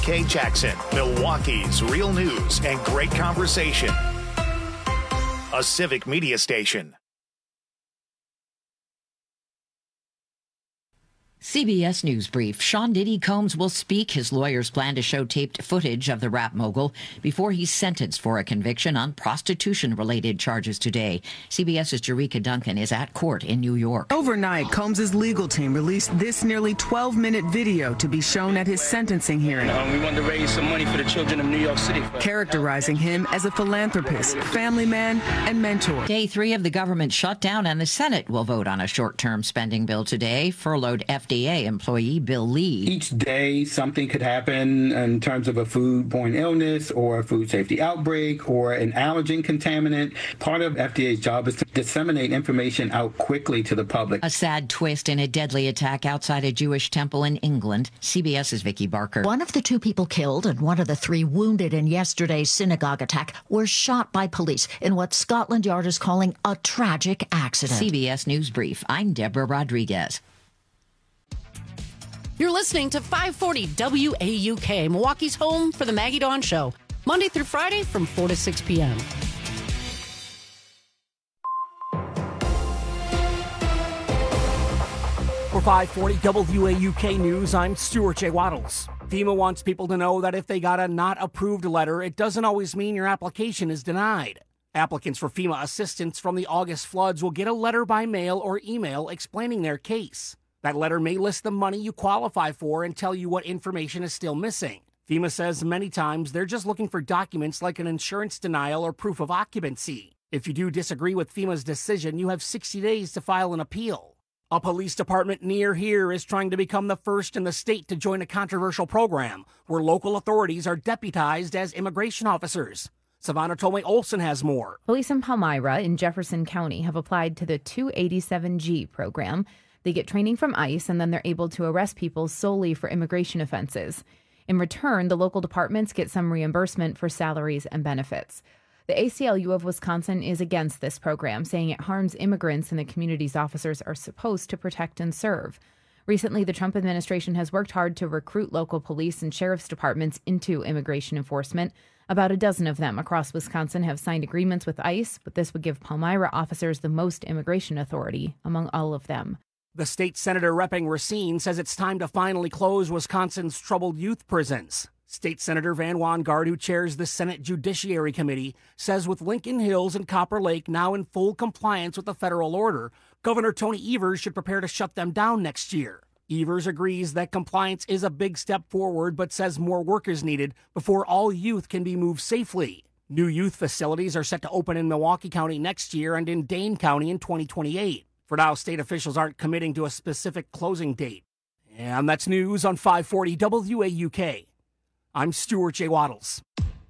WKYK Jackson, Milwaukee's real news and great conversation. A civic media station. CBS News Brief. Sean Diddy Combs will speak. His lawyers plan to show taped footage of the rap mogul before he's sentenced for a conviction on prostitution-related charges today. CBS's Jerika Duncan is at court in New York. Overnight, Combs' legal team released this nearly 12-minute video to be shown at his sentencing hearing. We want to raise some money for the children of New York City. Characterizing him as a philanthropist, family man, and mentor. Day 3 of the government shutdown, and the Senate will vote on a short-term spending bill today. Furloughed FDA employee Bill Lee. Each day, something could happen in terms of a foodborne illness or a food safety outbreak or an allergen contaminant. Part of FDA's job is to disseminate information out quickly to the public. A sad twist in a deadly attack outside a Jewish temple in England. CBS's Vicki Barker. One of the 2 people killed and one of the 3 wounded in yesterday's synagogue attack were shot by police in what Scotland Yard is calling a tragic accident. CBS News Brief. I'm Deborah Rodriguez. You're listening to 540 WAUK, Milwaukee's home for the Maggie Dawn Show, Monday through Friday from 4 to 6 p.m. For 540 WAUK News, I'm Stuart J. Waddles. FEMA wants people to know that if they got a not approved letter, it doesn't always mean your application is denied. Applicants for FEMA assistance from the August floods will get a letter by mail or email explaining their case. That letter may list the money you qualify for and tell you what information is still missing. FEMA says many times they're just looking for documents like an insurance denial or proof of occupancy. If you do disagree with FEMA's decision, you have 60 days to file an appeal. A police department near here is trying to become the first in the state to join a controversial program where local authorities are deputized as immigration officers. Savannah Tomei Olson has more. Police in Palmyra in Jefferson County have applied to the 287G program. They get training from ICE, and then they're able to arrest people solely for immigration offenses. In return, the local departments get some reimbursement for salaries and benefits. The ACLU of Wisconsin is against this program, saying it harms immigrants and the communities officers are supposed to protect and serve. Recently, the Trump administration has worked hard to recruit local police and sheriff's departments into immigration enforcement. About a dozen of them across Wisconsin have signed agreements with ICE, but this would give Palmyra officers the most immigration authority among all of them. The state senator repping Racine says it's time to finally close Wisconsin's troubled youth prisons. State Senator Van Wanggaard, who chairs the Senate Judiciary Committee, says with Lincoln Hills and Copper Lake now in full compliance with the federal order, Governor Tony Evers should prepare to shut them down next year. Evers agrees that compliance is a big step forward, but says more work is needed before all youth can be moved safely. New youth facilities are set to open in Milwaukee County next year and in Dane County in 2028. For now, state officials aren't committing to a specific closing date. And that's news on 540 WAUK. I'm Stuart J. Waddles.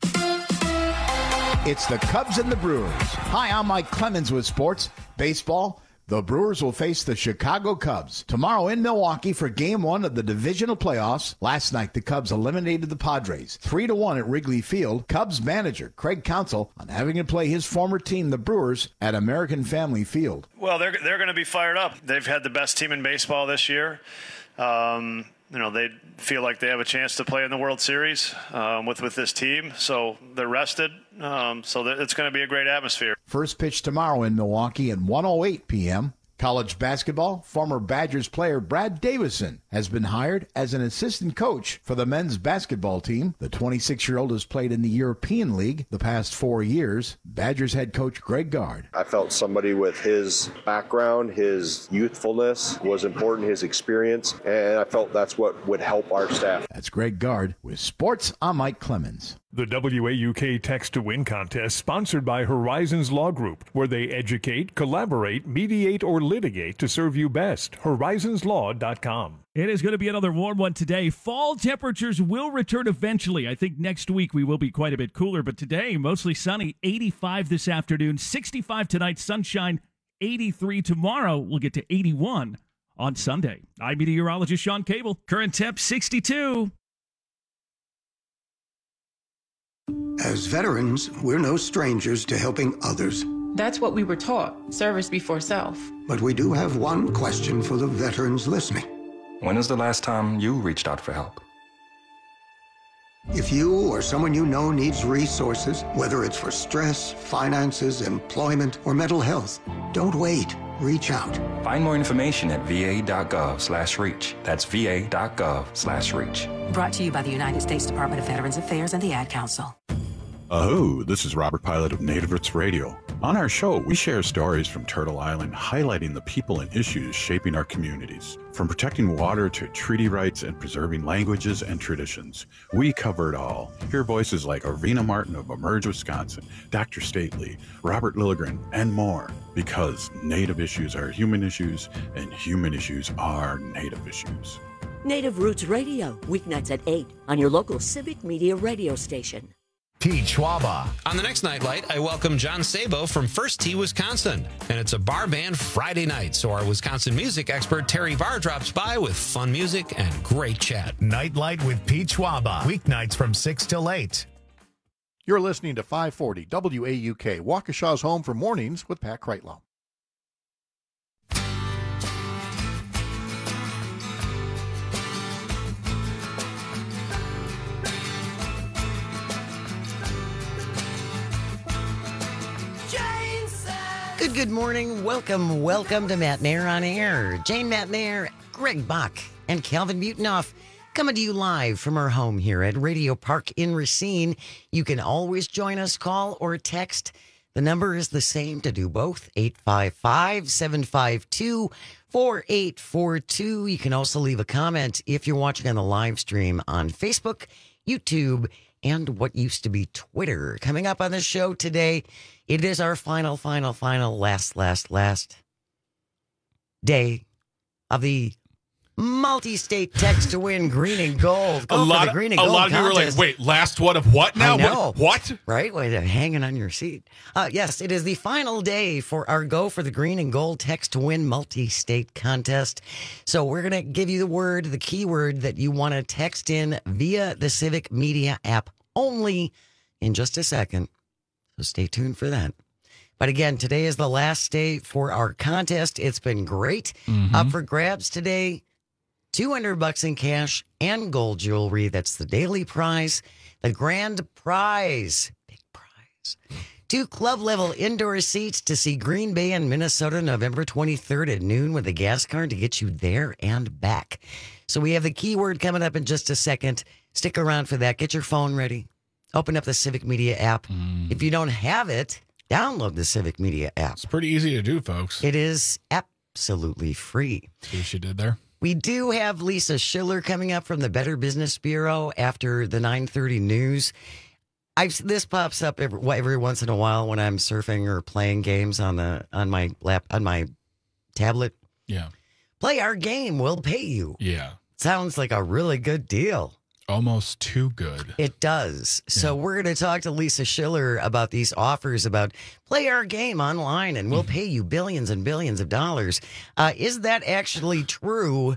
It's the Cubs and the Brewers. Hi, I'm Mike Clemens with sports. Baseball. The Brewers will face the Chicago Cubs tomorrow in Milwaukee for Game 1 of the divisional playoffs. Last night, the Cubs eliminated the Padres 3-1 at Wrigley Field. Cubs manager Craig Counsell on having to play his former team, the Brewers, at American Family Field. Well, they're going to be fired up. They've had the best team in baseball this year. They feel like they have a chance to play in the World Series with this team, so they're rested. So it's going to be a great atmosphere. First pitch tomorrow in Milwaukee at 1:08 p.m. College basketball, former Badgers player Brad Davison has been hired as an assistant coach for the men's basketball team. The 26-year-old has played in the European League the past 4 years. Badgers head coach Greg Gard. I felt somebody with his background, his youthfulness was important, his experience, and I felt that's what would help our staff. That's Greg Gard with Sports. I'm Mike Clemens. The WAUK Text to Win contest sponsored by Horizons Law Group, where they educate, collaborate, mediate, or litigate to serve you best. HorizonsLaw.com. It is going to be another warm one today. Fall temperatures will return eventually. I think next week we will be quite a bit cooler, but today mostly sunny, 85 this afternoon, 65 tonight, sunshine, 83 tomorrow. We'll get to 81 on Sunday. I'm meteorologist Sean Cable. Current temp 62. As veterans, we're no strangers to helping others. That's what we were taught, service before self. But we do have one question for the veterans listening. When is the last time you reached out for help? If you or someone you know needs resources, whether it's for stress, finances, employment, or mental health, don't wait. Reach out. Find more information at va.gov/reach. That's va.gov/reach. Brought to you by the United States Department of Veterans Affairs and the Ad Council. Aho, this is Robert Pilot of Native Roots Radio. On our show, we share stories from Turtle Island highlighting the people and issues shaping our communities. From protecting water to treaty rights and preserving languages and traditions, we cover it all. Hear voices like Arvina Martin of Emerge, Wisconsin, Dr. Stately, Robert Lilligren, and more. Because Native issues are human issues, and human issues are Native issues. Native Roots Radio, weeknights at 8 on your local Civic Media radio station. Pete Schwaba. On the next Nightlight, I welcome John Sabo from First Tee, Wisconsin. And it's a bar band Friday night, so our Wisconsin music expert Terry Barr drops by with fun music and great chat. Nightlight with Pete Schwaba. Weeknights from 6 till 8. You're listening to 540 WAUK, Waukesha's home for mornings with Pat Kreitlow. Good morning. Welcome to Matt Mayer on Air. Jane Matt Mayer, Greg Bach, and Calvin Mutenoff coming to you live from our home here at Radio Park in Racine. You can always join us, call or text. The number is the same to do both, 855-752-4842. You can also leave a comment if you're watching on the live stream on Facebook, YouTube, and what used to be Twitter. Coming up on the show today, it is our final, last day of the multi-state text to win green and gold. A lot of people were like, wait, last one of what now? I know. What? Right? Wait, they're hanging on your seat. Yes, it is the final day for our Go for the Green and Gold text to win multi-state contest. So we're going to give you the keyword that you want to text in via the Civic Media app only in just a second. So stay tuned for that. But again, today is the last day for our contest. It's been great. Up for grabs today, $200 in cash and gold jewelry. That's the daily prize. The grand prize, big prize. 2 club-level indoor seats to see Green Bay and Minnesota November 23rd at noon with a gas card to get you there and back. So we have the keyword coming up in just a second. Stick around for that. Get your phone ready. Open up the Civic Media app. If you don't have it, download the Civic Media app. It's pretty easy to do, folks. It is absolutely free. See what she did there? We do have Lisa Schiller coming up from the Better Business Bureau after the 9:30 news. This pops up every once in a while when I'm surfing or playing games on my tablet. Yeah. Play our game, we'll pay you. Yeah. Sounds like a really good deal. Almost too good. It does. Yeah. So we're going to talk to Lisa Schiller about these offers about play our game online and we'll pay you billions and billions of dollars. Is that actually true?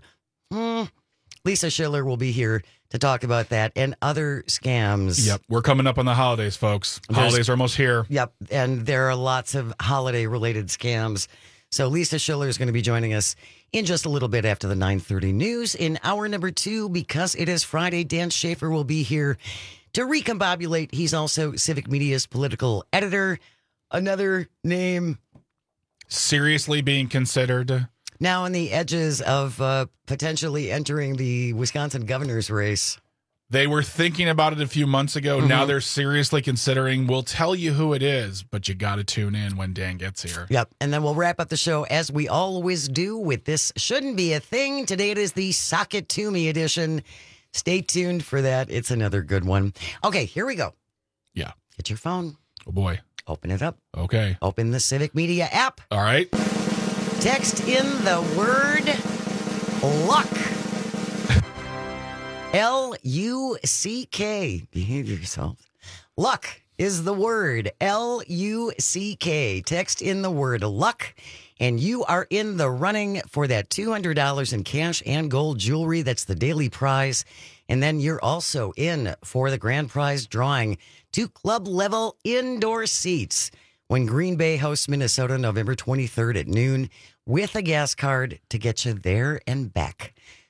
Lisa Schiller will be here to talk about that and other scams. Yep. We're coming up on the holidays, folks. Holidays are almost here. Yep. And there are lots of holiday-related scams. So Lisa Schiller is going to be joining us in just a little bit after the 9:30 news. In hour number 2, because it is Friday, Dan Schaefer will be here to recombobulate. He's also Civic Media's political editor. Another name seriously being considered. Now on the edges of potentially entering the Wisconsin governor's race. They were thinking about it a few months ago. Now they're seriously considering. We'll tell you who it is, but you got to tune in when Dan gets here. Yep. And then we'll wrap up the show as we always do with This Shouldn't Be a Thing. Today it is the Sock It To Me edition. Stay tuned for that. It's another good one. Okay, here we go. Yeah. Get your phone. Oh, boy. Open it up. Okay. Open the Civic Media app. All right. Text in the word luck. L-U-C-K. Behave yourself. Luck is the word. L-U-C-K. Text in the word luck, and you are in the running for that $200 in cash and gold jewelry. That's the daily prize. And then you're also in for the grand prize drawing 2 club-level indoor seats when Green Bay hosts Minnesota November 23rd at noon with a gas card to get you there and back.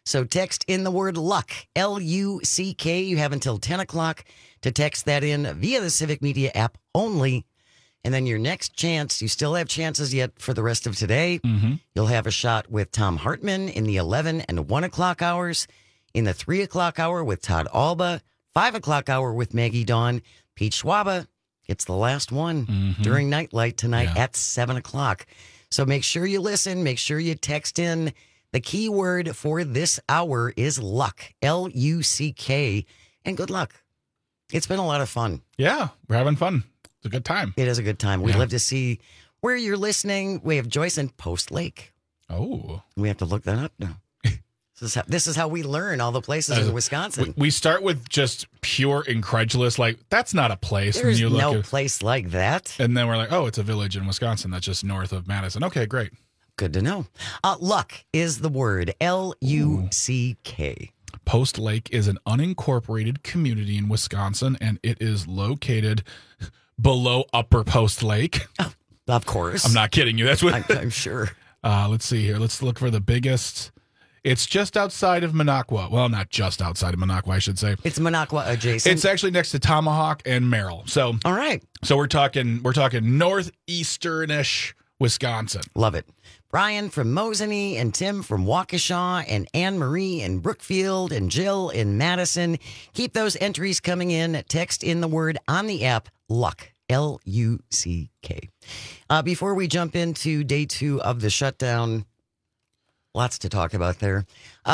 So text in the word luck, L-U-C-K. You have until 10 o'clock to text that in via the Civic Media app only. And then your next chance, you still have chances yet for the rest of today. You'll have a shot with Tom Hartman in the 11 and 1 o'clock hours, in the 3 o'clock hour with Todd Alba, 5 o'clock hour with Maggie Dawn. Pete Schwaba gets the last one during Nightlight tonight at 7 o'clock. So make sure you listen. Make sure you text in. The key word for this hour is luck, L-U-C-K, and good luck. It's been a lot of fun. Yeah, we're having fun. It's a good time. It is a good time. We'd love to see where you're listening. We have Joyce in Post Lake. Oh. We have to look that up now. This is how we learn all the places in Wisconsin. We start with just pure incredulous, like, that's not a place. There's and you no look place like that. And then we're like, oh, it's a village in Wisconsin that's just north of Madison. Okay, great. Good to know. Luck is the word, L-U-C-K. Post Lake is an unincorporated community in Wisconsin, and it is located below Upper Post Lake. Oh, of course. I'm not kidding you. That's what I'm sure. Let's see here. Let's look for the biggest. It's just outside of Minocqua. Well, not just outside of Minocqua, I should say. It's Minocqua adjacent. It's actually next to Tomahawk and Merrill. So, all right. So we're talking northeastern-ish Wisconsin. Love it. Brian from Mosinee and Tim from Waukesha and Anne Marie in Brookfield and Jill in Madison. Keep those entries coming in. Text in the word on the app, luck, L-U-C-K. Before we jump into day 2 of the shutdown, lots to talk about there.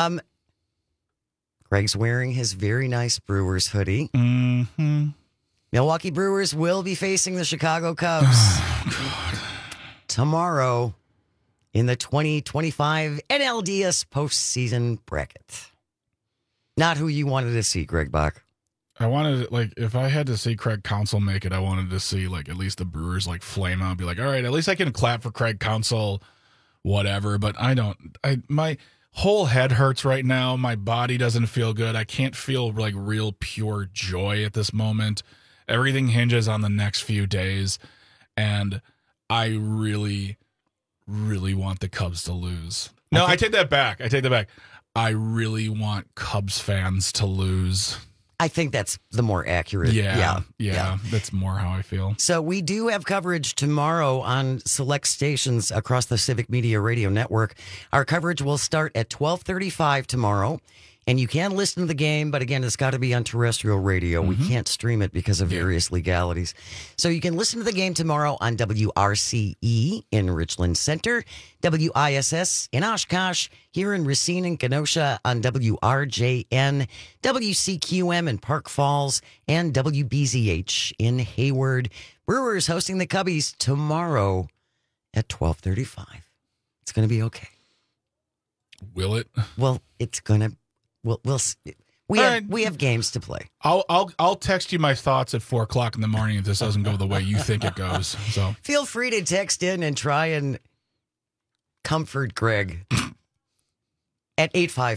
Greg's wearing his very nice Brewers hoodie. Milwaukee Brewers will be facing the Chicago Cubs tomorrow in the 2025 NLDS postseason bracket. Not who you wanted to see, Greg Bach. I wanted, like, if I had to see Craig Counsell make it, I wanted to see, like, at least the Brewers, like, flame out and be like, all right, at least I can clap for Craig Counsell, whatever. But my whole head hurts right now. My body doesn't feel good. I can't feel, like, real pure joy at this moment. Everything hinges on the next few days. And I really, really want the Cubs to lose. No, I take that back. I really want Cubs fans to lose. I think that's the more accurate. Yeah. That's more how I feel. So we do have coverage tomorrow on select stations across the Civic Media Radio Network. Our coverage will start at 12:35 tomorrow. And you can listen to the game, but again, it's got to be on terrestrial radio. We can't stream it because of various legalities. So you can listen to the game tomorrow on WRCE in Richland Center, WISS in Oshkosh, here in Racine and Kenosha on WRJN, WCQM in Park Falls, and WBZH in Hayward. Brewers hosting the Cubbies tomorrow at 12:35. It's going to be okay. Will it? Well, it's going to. We'll see. We have games to play. I'll text you my thoughts at 4:00 in the morning if this doesn't go the way you think it goes. So feel free to text in and try and comfort Greg at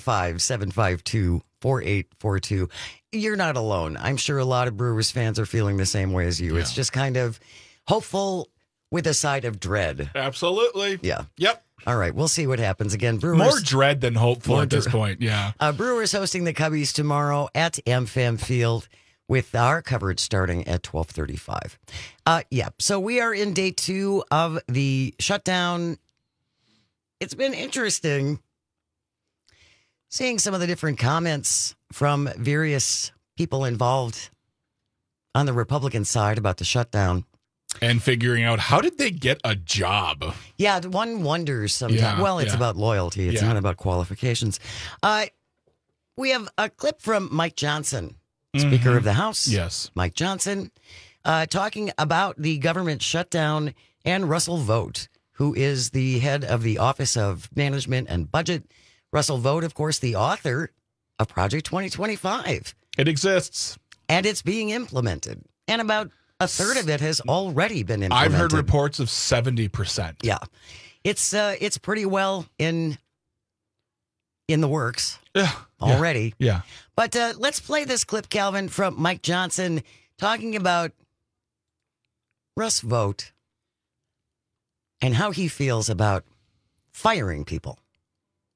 855-752-4842. You're not alone. I'm sure a lot of Brewers fans are feeling the same way as you. It's just kind of hopeful with a side of dread. Absolutely. Yeah. Yep. All right, we'll see what happens. Again, Brewers... More dread than hopeful at this point, yeah. Brewers hosting the Cubbies tomorrow at AmFam Field with our coverage starting at 12:35. So we are in day 2 of the shutdown. It's been interesting seeing some of the different comments from various people involved on the Republican side about the shutdown. And figuring out, how did they get a job? Yeah, one wonders sometimes. Yeah, well, it's about loyalty. It's not about qualifications. We have a clip from Mike Johnson, Speaker of the House. Yes. Mike Johnson, talking about the government shutdown, and Russell Vought, who is the head of the Office of Management and Budget. Russell Vought, of course, the author of Project 2025. It exists. And it's being implemented. And about a third of it has already been implemented. I've heard reports of 70%. Yeah. It's pretty well in the works already. Yeah. But let's play this clip, Calvin, from Mike Johnson talking about Russ Vought and how he feels about firing people.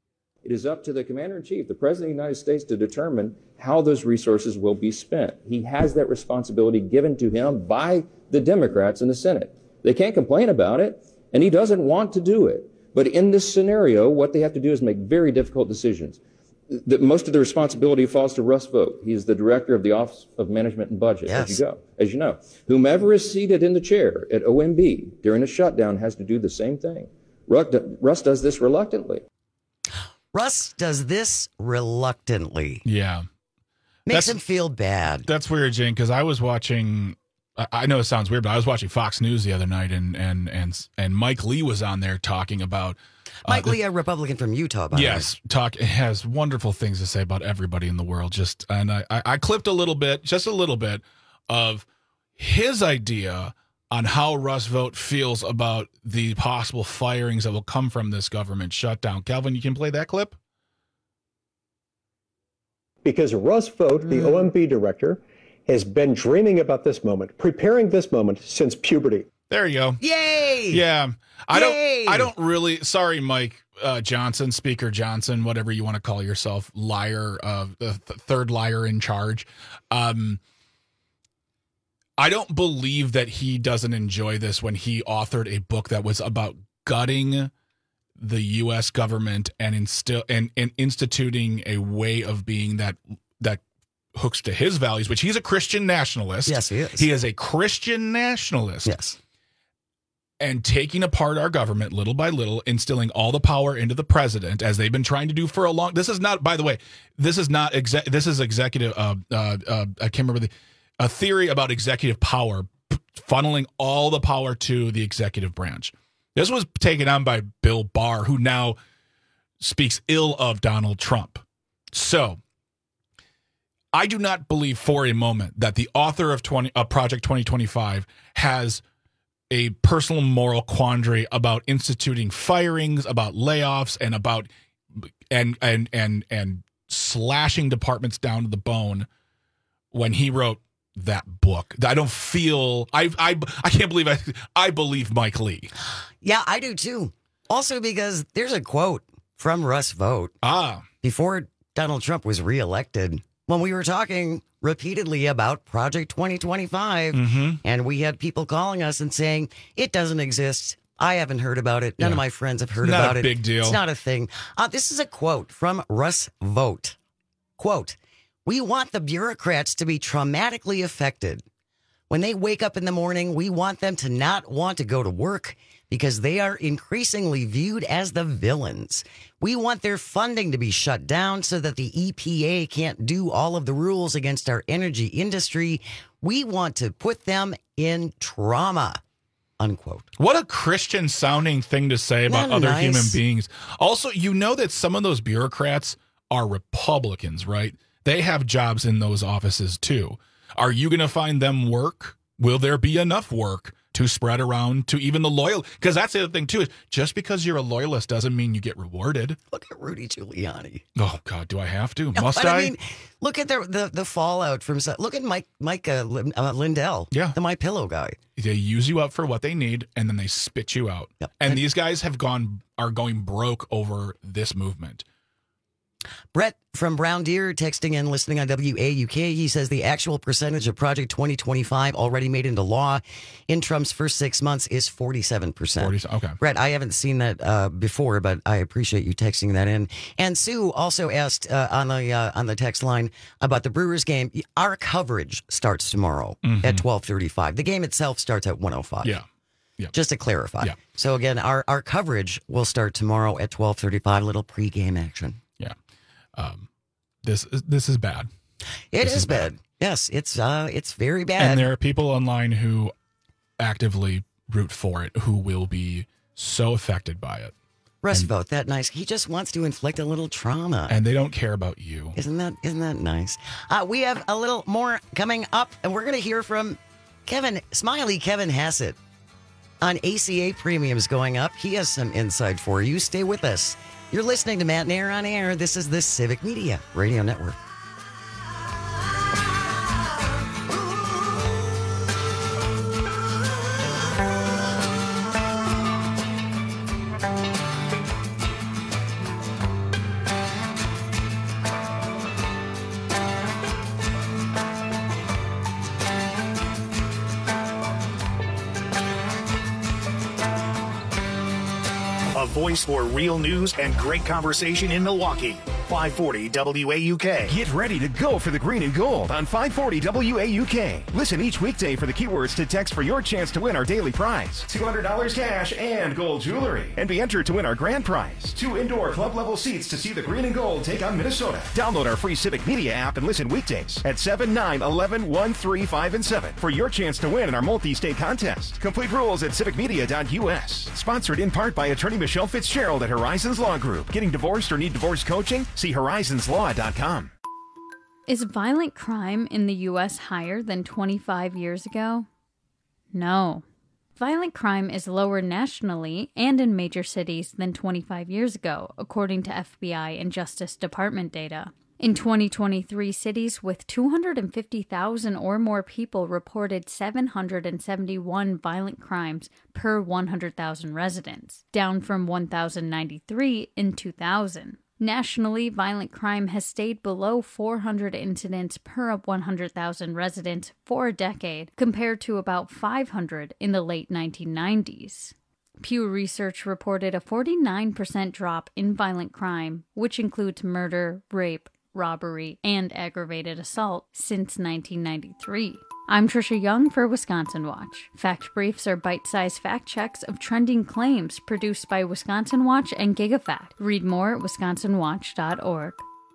It is up to the Commander-in-Chief, the President of the United States, to determine how those resources will be spent. He has that responsibility given to him by the Democrats in the Senate. They can't complain about it, and he doesn't want to do it. But in this scenario, what they have to do is make very difficult decisions. Most of the responsibility falls to Russ Vought. He is the director of the Office of Management and Budget, as you know. Whomever is seated in the chair at OMB during a shutdown has to do the same thing. Russ does this reluctantly. Russ does this reluctantly. Yeah. Makes him feel bad. That's weird, Jane, because I was watching, I know it sounds weird, but I was watching Fox News the other night, and Mike Lee was on there talking about... Mike Lee, a Republican from Utah, by the way. Has wonderful things to say about everybody in the world. And I clipped just a little bit of his idea on how Russ Vought feels about the possible firings that will come from this government shutdown. Calvin, you can play that clip? Because Russ Vought, the OMB director, has been dreaming about this moment, preparing this moment since puberty. There you go. Yay! Yeah. I don't really, sorry, Mike Johnson, Speaker Johnson, whatever you want to call yourself, liar, the third liar in charge. I don't believe that he doesn't enjoy this when he authored a book that was about gutting the U.S. government and instituting a way of being that hooks to his values, which he's a Christian nationalist. Yes, he is. He is a Christian nationalist. Yes. And taking apart our government little by little, instilling all the power into the president, as they've been trying to do for a long. This is not, by the way, this is executive. I can't remember a theory about executive power, funneling all the power to the executive branch. This was taken on by Bill Barr, who now speaks ill of Donald Trump. So I do not believe for a moment that the author of Project 2025 has a personal moral quandary about instituting firings, about layoffs, and about and slashing departments down to the bone when he wrote that book. I don't feel I can't believe I believe Mike Lee. Yeah, I do too. Also because there's a quote from Russ Vought before Donald Trump was reelected when we were talking repeatedly about Project 2025, and we had people calling us and saying, it doesn't exist. I haven't heard about it. None of my friends have heard about it. Not a big deal. It's not a thing. This is a quote from Russ Vought. Quote, "We want the bureaucrats to be traumatically affected. When they wake up in the morning, we want them to not want to go to work because they are increasingly viewed as the villains. We want their funding to be shut down so that the EPA can't do all of the rules against our energy industry. We want to put them in trauma." Unquote. What a Christian sounding thing to say about other human beings. Also, you know that some of those bureaucrats are Republicans, right? They have jobs in those offices too. Are you going to find them work? Will there be enough work to spread around to even the loyal? Because that's the other thing too, is just because you're a loyalist doesn't mean you get rewarded. Look at Rudy Giuliani. Oh God, do I have to? No, Must I? mean, look at the fallout from. Look at Mike Lindell. Yeah, the MyPillow guy. They use you up for what they need, and then they spit you out. Yep. And these guys are going broke over this movement. Brett from Brown Deer texting and listening on WAUK. He says the actual percentage of Project 2025 already made into law in Trump's first 6 months is 47%. Okay. Brett, I haven't seen that before, but I appreciate you texting that in. And Sue also asked on the text line about the Brewers game. Our coverage starts tomorrow at 12:35. The game itself starts at 1:05. Yeah. Just to clarify. Yeah. So again, our coverage will start tomorrow at 12:35. Little pregame action. Yeah. This is bad. It is bad. Yes, it's very bad. And there are people online who actively root for it, who will be so affected by it. Russ Vought, that nice. He just wants to inflict a little trauma, and they don't care about you. Isn't that nice? We have a little more coming up, and we're going to hear from Kevin Hassett on ACA premiums going up. He has some insight for you. Stay with us. You're listening to Matt and Aaron on Air. This is the Civic Media Radio Network. voice for real news and great conversation in Milwaukee. 540 WAUK. Get ready to go for the green and gold on 540 WAUK. Listen each weekday for the keywords to text for your chance to win our daily prize, $200 cash and gold jewelry, and be entered to win our grand prize, 2 indoor club level seats to see the green and gold take on Minnesota. Download our free Civic Media app and listen weekdays at 7, 9, 11, 1, 3, 5, and 7 for your chance to win in our multi-state contest. Complete rules at civicmedia.us. Sponsored in part by attorney Michelle Fitzgerald at Horizons Law Group. Getting divorced or need divorce coaching? See horizonslaw.com. Is violent crime in the U.S. higher than 25 years ago? No. Violent crime is lower nationally and in major cities than 25 years ago, according to FBI and Justice Department data. In 2023, cities with 250,000 or more people reported 771 violent crimes per 100,000 residents, down from 1,093 in 2000. Nationally, violent crime has stayed below 400 incidents per 100,000 residents for a decade, compared to about 500 in the late 1990s. Pew Research reported a 49% drop in violent crime, which includes murder, rape, robbery, and aggravated assault since 1993. I'm Trisha Young for Wisconsin Watch. Fact Briefs are bite-sized fact checks of trending claims produced by Wisconsin Watch and GigaFact. Read more at wisconsinwatch.org.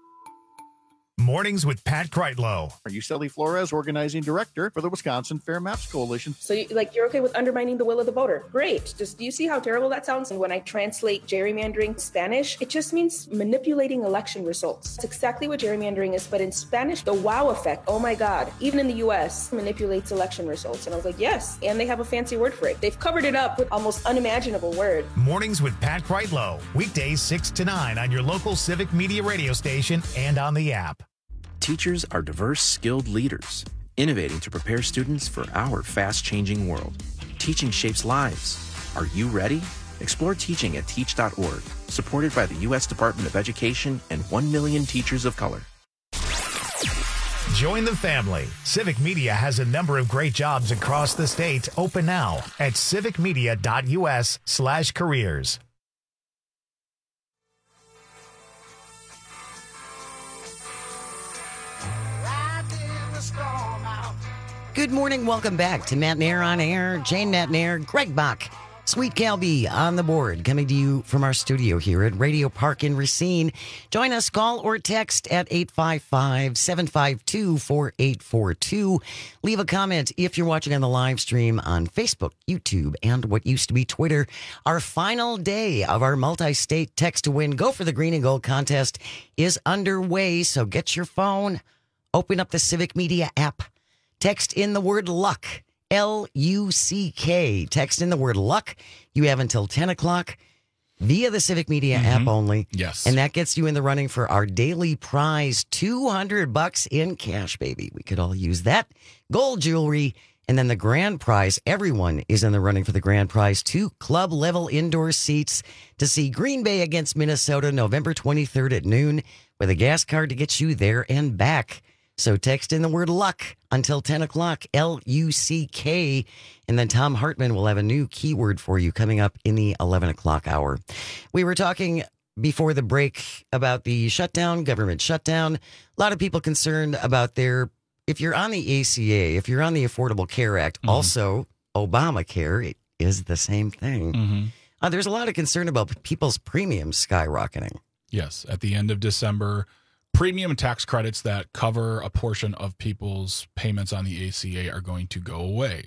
Mornings with Pat Kreitlow. Are you Sally Flores, organizing director for the Wisconsin Fair Maps Coalition? So you're okay with undermining the will of the voter. Great. Just do you see how terrible that sounds? And when I translate gerrymandering to Spanish, it just means manipulating election results. It's exactly what gerrymandering is, but in Spanish, the wow effect, oh my God, even in the US, manipulates election results. And I was like, yes, and they have a fancy word for it. They've covered it up with almost unimaginable word. Mornings with Pat Kreitlow. Weekdays 6 to 9 on your local Civic Media radio station and on the app. Teachers are diverse, skilled leaders, innovating to prepare students for our fast-changing world. Teaching shapes lives. Are you ready? Explore teaching at teach.org, supported by the U.S. Department of Education and 1 million teachers of color. Join the family. Civic Media has a number of great jobs across the state open now at civicmedia.us/careers. Good morning. Welcome back to Matt Nair on Air. Jane Matt Nair, Greg Bach, Sweet Calby on the board, coming to you from our studio here at Radio Park in Racine. Join us, call or text at 855-752-4842. Leave a comment if you're watching on the live stream on Facebook, YouTube, and what used to be Twitter. Our final day of our multi-state text to win Go for the Green and Gold contest is underway, so get your phone, open up the Civic Media app. Text in the word luck, L-U-C-K. Text in the word luck. You have until 10 o'clock via the Civic Media app only. Yes. And that gets you in the running for our daily prize, $200 in cash, baby. We could all use that. Gold jewelry. And then the grand prize, everyone is in the running for the grand prize, 2 club-level indoor seats to see Green Bay against Minnesota November 23rd at noon with a gas card to get you there and back. So text in the word luck until 10 o'clock, L-U-C-K. And then Tom Hartman will have a new keyword for you coming up in the 11 o'clock hour. We were talking before the break about the shutdown, government shutdown. A lot of people concerned about if you're on the ACA, if you're on the Affordable Care Act, also Obamacare is the same thing. There's a lot of concern about people's premiums skyrocketing. Yes. At the end of December, premium tax credits that cover a portion of people's payments on the ACA are going to go away.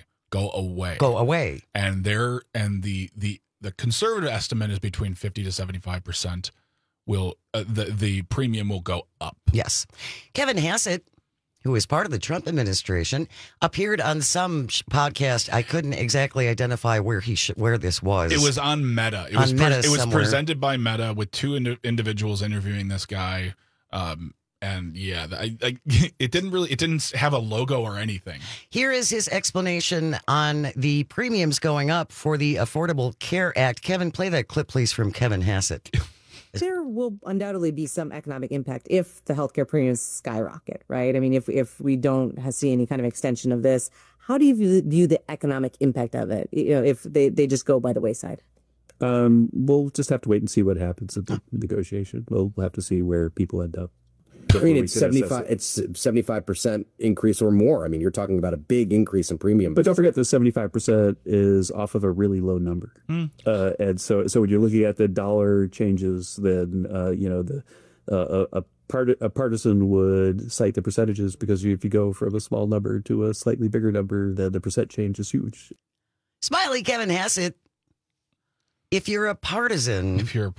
And the conservative estimate is between 50 to 75% will the premium will go up. Yes. Kevin Hassett, who is part of the Trump administration, appeared on some podcast. I couldn't exactly identify where this was. It was on Meta. It was presented by Meta with 2 individuals interviewing this guy. And yeah, it didn't have a logo or anything. Here is his explanation on the premiums going up for the Affordable Care Act. Kevin, play that clip, please, from Kevin Hassett. There will undoubtedly be some economic impact if the healthcare premiums skyrocket, right? I mean, if we don't see any kind of extension of this, how do you view the economic impact of it? If they just go by the wayside? We'll just have to wait and see what happens at the negotiation. We'll have to see where people end up. I mean, it's 75. It's 75% increase or more. I mean, you're talking about a big increase in premium. But don't forget, the 75% is off of a really low number, and so when you're looking at the dollar changes, then a partisan would cite the percentages because if you go from a small number to a slightly bigger number, then the percent change is huge. Smiley Kevin Hassett. If you're a partisan,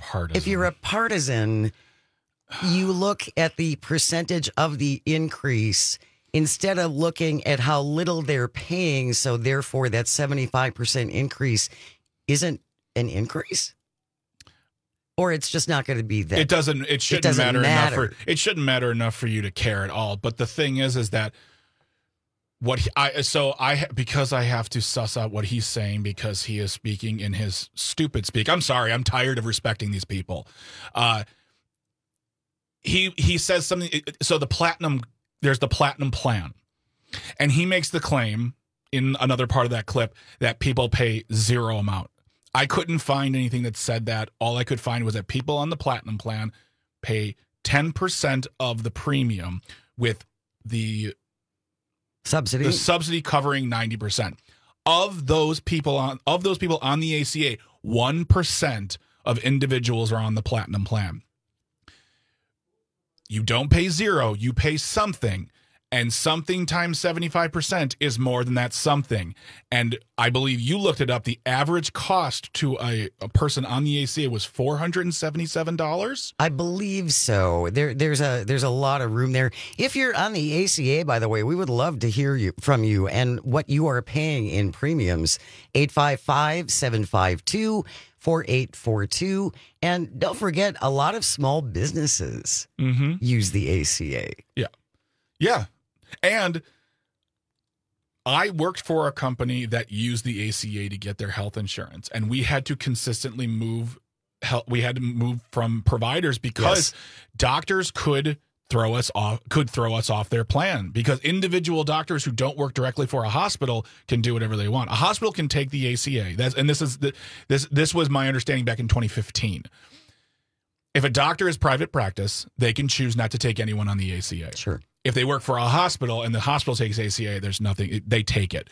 you look at the percentage of the increase instead of looking at how little they're paying. So therefore, that 75% increase isn't an increase, or it's just not going to be that. It doesn't. It shouldn't matter. It shouldn't matter enough for you to care at all. But the thing is that because I have to suss out what he's saying because he is speaking in his stupid speak. I'm sorry. I'm tired of respecting these people. He says something. So there's the platinum plan, and he makes the claim in another part of that clip that people pay zero amount. I couldn't find anything that said that. All I could find was that people on the platinum plan pay 10% of the premium with the subsidy. The subsidy covering 90%. Of those people on the ACA, 1% of individuals are on the platinum plan. You don't pay zero, you pay something. And something times 75% is more than that something. And I believe you looked it up. The average cost to a person on the ACA was $477. I believe so. There's a lot of room there. If you're on the ACA, by the way, we would love to hear from you and what you are paying in premiums. 855-752-4842. And don't forget, a lot of small businesses use the ACA. Yeah. And I worked for a company that used the ACA to get their health insurance, and we had to consistently move from providers because doctors could throw us off their plan, because individual doctors who don't work directly for a hospital can do whatever they want. A hospital can take the ACA. This was my understanding back in 2015. If a doctor is private practice, they can choose not to take anyone on the ACA. Sure. If they work for a hospital and the hospital takes ACA, there's nothing. They take it.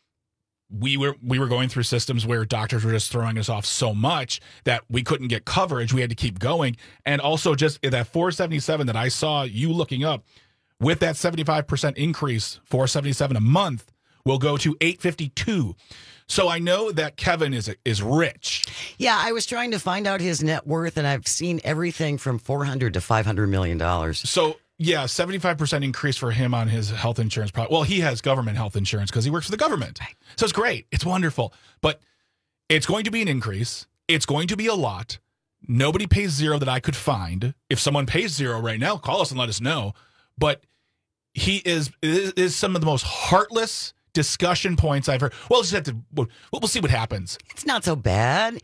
We were going through systems where doctors were just throwing us off so much that we couldn't get coverage. We had to keep going. And also just that $477 that I saw you looking up, with that 75% increase, $477 a month will go to $852. So I know that Kevin is rich. Yeah, I was trying to find out his net worth, and I've seen everything from $400 to $500 million. So yeah, 75% increase for him on his health insurance. Well, he has government health insurance because he works for the government. Right. So it's great. It's wonderful. But it's going to be an increase. It's going to be a lot. Nobody pays zero that I could find. If someone pays zero right now, call us and let us know. But he is some of the most heartless discussion points I've heard. Well, we'll see what happens. It's not so bad.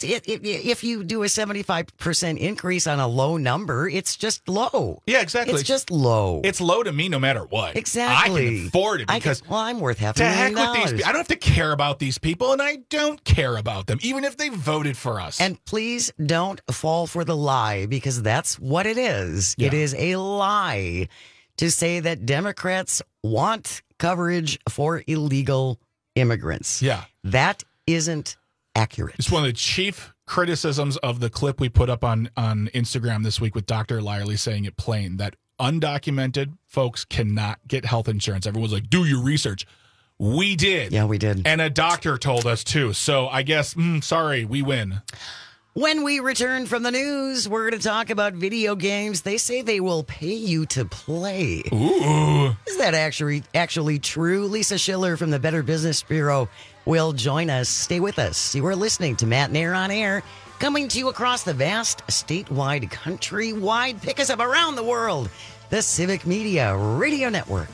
If you do a 75% increase on a low number, it's just low. Yeah, exactly. It's just low. It's low to me no matter what. Exactly. I can afford it because I'm worth $500 million. To heck with these people. I don't have to care about these people, and I don't care about them, even if they voted for us. And please don't fall for the lie, because that's what it is. Yeah. It is a lie to say that Democrats want coverage for illegal immigrants. Yeah. That isn't accurate. It's one of the chief criticisms of the clip we put up on Instagram this week with Dr. Lyerly saying it plain, that undocumented folks cannot get health insurance. Everyone's like, do your research. We did. Yeah, we did. And a doctor told us too. So I guess, sorry, we win. When we return from the news, we're going to talk about video games. They say they will pay you to play. Ooh. Is that actually true? Lisa Schiller from the Better Business Bureau will join us. Stay with us. You are listening to Matt Nair on Air, coming to you across the vast, statewide, countrywide, pick us up around the world, the Civic Media Radio Network.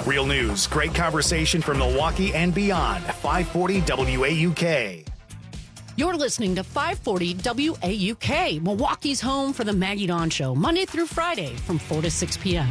Real news, great conversation from Milwaukee and beyond. 540 WAUK. You're listening to 540 WAUK, Milwaukee's home for the Maggie Dawn Show, Monday through Friday from 4 to 6 p.m.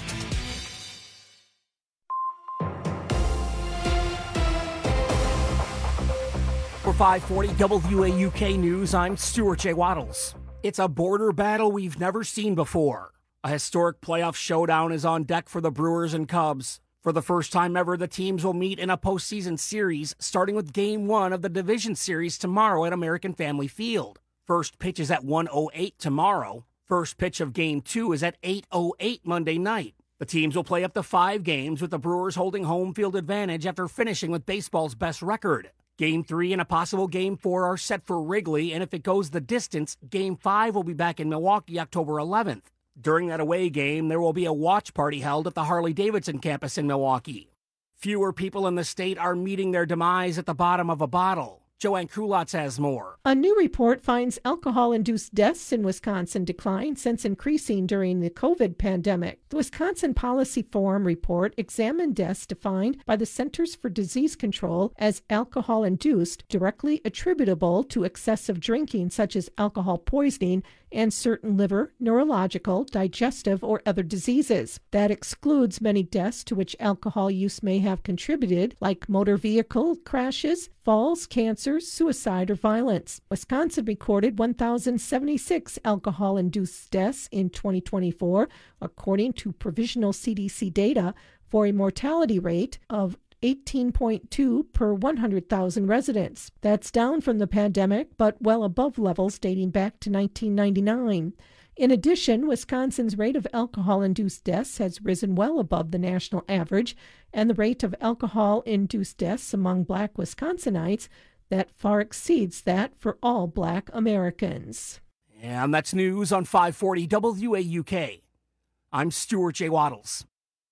For 540 WAUK News, I'm Stuart J. Waddles. It's a border battle we've never seen before. A historic playoff showdown is on deck for the Brewers and Cubs. For the first time ever, the teams will meet in a postseason series, starting with Game 1 of the Division Series tomorrow at American Family Field. First pitch is at 1:08 tomorrow. First pitch of Game 2 is at 8:08 Monday night. The teams will play up to 5 games, with the Brewers holding home field advantage after finishing with baseball's best record. Game 3 and a possible Game 4 are set for Wrigley, and if it goes the distance, Game 5 will be back in Milwaukee October 11th. During that away game, there will be a watch party held at the Harley-Davidson campus in Milwaukee. Fewer people in the state are meeting their demise at the bottom of a bottle. Joanne Krulotz has more. A new report finds alcohol-induced deaths in Wisconsin declined since increasing during the COVID pandemic. The Wisconsin Policy Forum report examined deaths defined by the Centers for Disease Control as alcohol-induced, directly attributable to excessive drinking such as alcohol poisoning and certain liver, neurological, digestive, or other diseases. That excludes many deaths to which alcohol use may have contributed, like motor vehicle crashes, falls, cancer, suicide, or violence. Wisconsin recorded 1,076 alcohol-induced deaths in 2024, according to provisional CDC data, for a mortality rate of 18.2 per 100,000 residents. That's down from the pandemic, but well above levels dating back to 1999. In addition, Wisconsin's rate of alcohol-induced deaths has risen well above the national average, and the rate of alcohol-induced deaths among Black Wisconsinites that far exceeds that for all Black Americans. And that's news on 540 WAUK. I'm Stuart J. Waddles.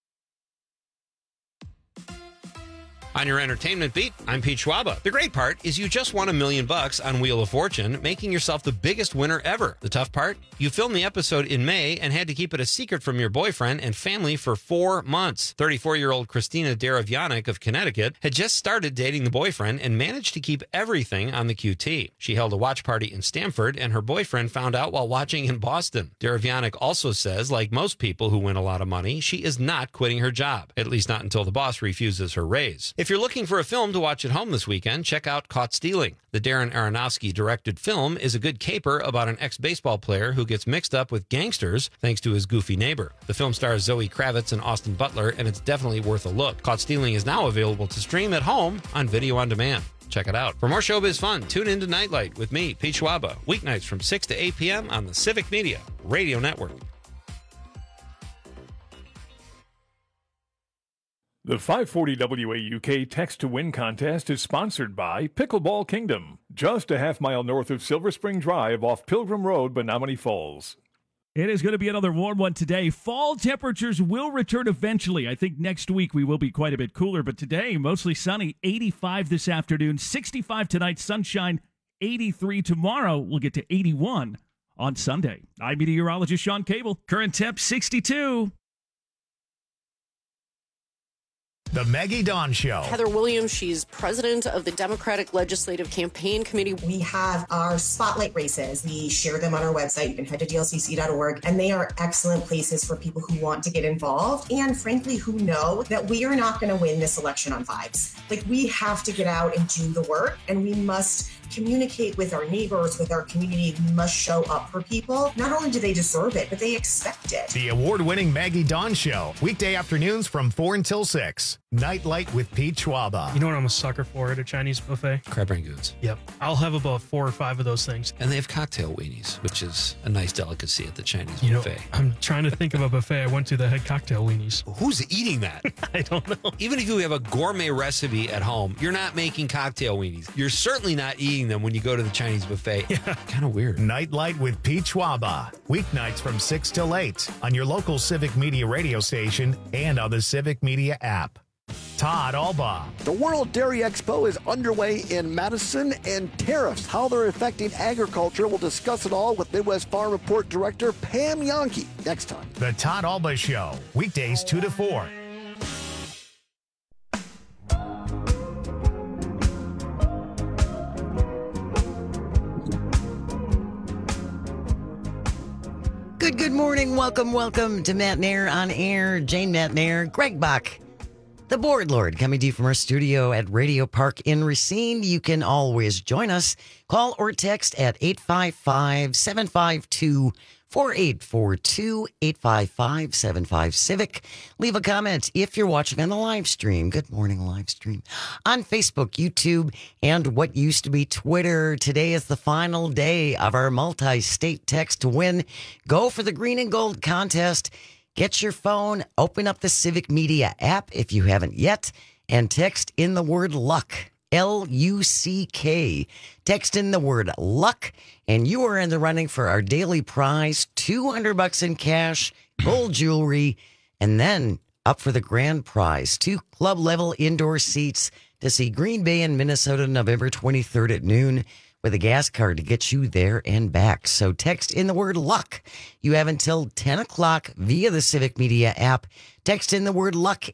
On your entertainment beat, I'm Pete Schwaba. The great part is you just won $1 million on Wheel of Fortune, making yourself the biggest winner ever. The tough part? You filmed the episode in May and had to keep it a secret from your boyfriend and family for 4 months. 34-year-old Christina Derevyanek of Connecticut had just started dating the boyfriend and managed to keep everything on the QT. She held a watch party in Stamford, and her boyfriend found out while watching in Boston. Derevyanek also says, like most people who win a lot of money, she is not quitting her job, at least not until the boss refuses her raise. If you're looking for a film to watch at home this weekend, check out Caught Stealing. The Darren Aronofsky-directed film is a good caper about an ex-baseball player who gets mixed up with gangsters thanks to his goofy neighbor. The film stars Zoe Kravitz and Austin Butler, and it's definitely worth a look. Caught Stealing is now available to stream at home on video on demand. Check it out. For more showbiz fun, tune into Nightlight with me, Pete Schwaba, weeknights from 6 to 8 p.m. on the Civic Media Radio Network. The 540 WAUK Text to Win contest is sponsored by Pickleball Kingdom, just a half-mile north of Silver Spring Drive off Pilgrim Road, Menomonee Falls. It is going to be another warm one today. Fall temperatures will return eventually. I think next week we will be quite a bit cooler, but today mostly sunny, 85 this afternoon, 65 tonight, sunshine, 83 tomorrow. We'll get to 81 on Sunday. I'm meteorologist Sean Cable. Current temp 62. The Maggie Dawn Show. Heather Williams, she's president of the Democratic Legislative Campaign Committee. We have our spotlight races. We share them on our website. You can head to dlcc.org, and they are excellent places for people who want to get involved and, frankly, who know that we are not going to win this election on vibes. Like, we have to get out and do the work, and we must communicate with our neighbors, with our community. We must show up for people. Not only do they deserve it, but they expect it. The award-winning Maggie Dawn Show, weekday afternoons from 4 until 6. Nightlight with Pete Schwaba. You know what I'm a sucker for at a Chinese buffet? Crab rangoons. Yep. I'll have about 4 or 5 of those things. And they have cocktail weenies, which is a nice delicacy at the Chinese buffet. I'm trying to think of a buffet I went to that had cocktail weenies. Who's eating that? I don't know. Even if you have a gourmet recipe at home, you're not making cocktail weenies. You're certainly not eating them when you go to the Chinese buffet. Yeah. Kind of weird. Nightlight with Pete Schwaba. Weeknights from 6 till 8 on your local Civic Media radio station and on the Civic Media app. Todd Alba. The World Dairy Expo is underway in Madison, and tariffs, how they're affecting agriculture. We'll discuss it all with Midwest Farm Report Director Pam Yonke next time. The Todd Alba Show, weekdays 2 to 4. Good morning. Welcome to Matt Nair on Air. Jane Matt Nair, Greg Bach, the Board Lord, coming to you from our studio at Radio Park in Racine. You can always join us. Call or text at 855-752-4842, 855-75-CIVIC. Leave a comment if you're watching on the live stream. Good morning, live stream. On Facebook, YouTube, and what used to be Twitter. Today is the final day of our multi-state text to win. Go for the green and gold contest. Get your phone, open up the Civic Media app if you haven't yet, and text in the word luck. Luck. Text in the word luck, and you are in the running for our daily prize, $200 in cash, gold jewelry, and then up for the grand prize, 2 club-level indoor seats to see Green Bay and Minnesota November 23rd at noon with a gas card to get you there and back. So text in the word luck. You have until 10 o'clock via the Civic Media app. Text in the word luck,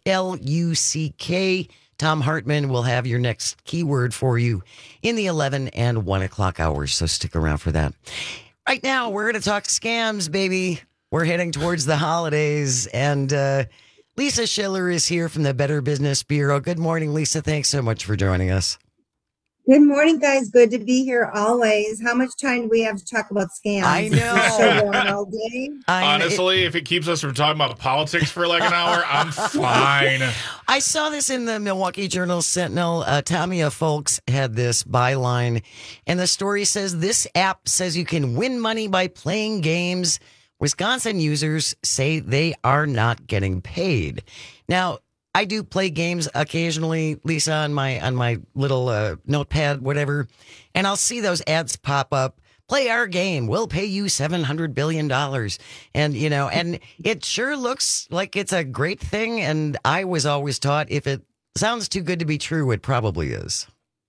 Luck. Tom Hartman will have your next keyword for you in the 11 and 1 o'clock hours, so stick around for that. Right now, we're going to talk scams, baby. We're heading towards the holidays, and Lisa Schiller is here from the Better Business Bureau. Good morning, Lisa. Thanks so much for joining us. Good morning, guys. Good to be here always. How much time do we have to talk about scams? I know. Show going all day. Honestly, if it keeps us from talking about politics for like an hour, I'm fine. I saw this in the Milwaukee Journal Sentinel. Tamia Folks had this byline, and the story says this app says you can win money by playing games. Wisconsin users say they are not getting paid. Now, I do play games occasionally, Lisa, on my little notepad, whatever, and I'll see those ads pop up. Play our game. We'll pay you $700 billion. And, and it sure looks like it's a great thing. And I was always taught if it sounds too good to be true, it probably is.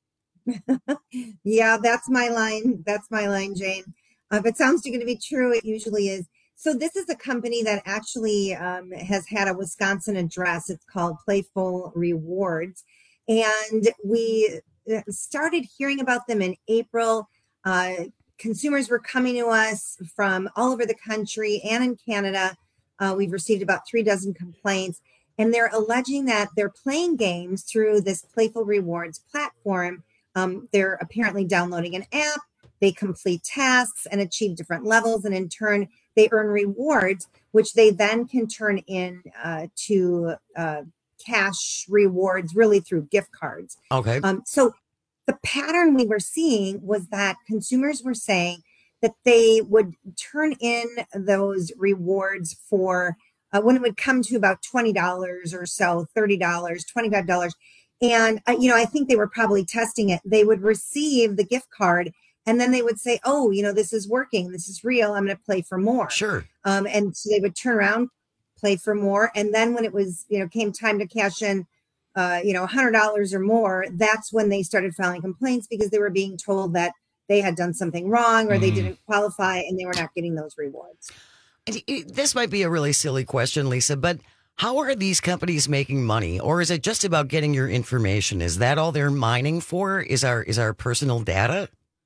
Yeah, that's my line. That's my line, Jane. If it sounds too good to be true, it usually is. So this is a company that actually has had a Wisconsin address. It's called Playful Rewards. And we started hearing about them in April. Consumers were coming to us from all over the country and in Canada. We've received about 36 complaints. And they're alleging that they're playing games through this Playful Rewards platform. They're apparently downloading an app. They complete tasks and achieve different levels. And in turn, they earn rewards, which they then can turn in to cash rewards, really through gift cards. Okay. So the pattern we were seeing was that consumers were saying that they would turn in those rewards for when it would come to about $20 or so, $30, $25. And, I think they were probably testing it. They would receive the gift card. And then they would say, oh, this is working. This is real. I'm going to play for more. Sure. And so they would turn around, play for more. And then when it was, came time to cash in, $100 or more, that's when they started filing complaints because they were being told that they had done something wrong or they didn't qualify and they were not getting those rewards. This might be a really silly question, Lisa, but how are these companies making money? Or is it just about getting your information? Is that all they're mining for? Is our personal data?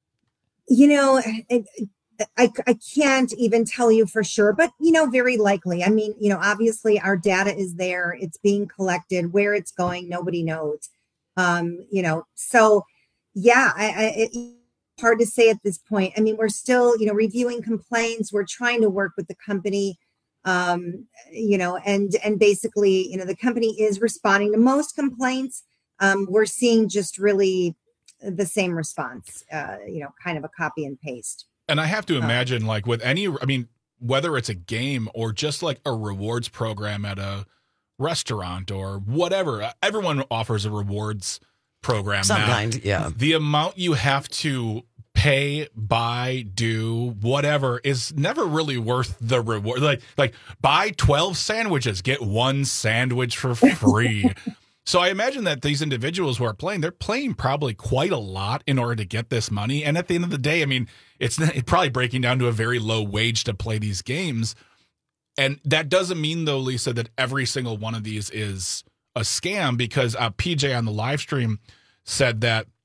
I can't even tell you for sure, but, very likely. I mean, obviously our data is there. It's being collected. Where it's going, nobody knows. So, yeah, it's hard to say at this point. I mean, we're still, reviewing complaints. We're trying to work with the company, and basically, the company is responding to most complaints. We're seeing just really the same response, kind of a copy and paste. And I have to imagine, like with whether it's a game or just like a rewards program at a restaurant or whatever, everyone offers a rewards program. Some now. kind, yeah. The amount you have to pay, buy, do, whatever is never really worth the reward. Like buy 12 sandwiches, get 1 sandwich for free. So I imagine that these individuals who are playing, they're playing probably quite a lot in order to get this money. And at the end of the day, I mean, it's probably breaking down to a very low wage to play these games. And that doesn't mean, though, Lisa, that every single one of these is a scam, because PJ on the live stream said that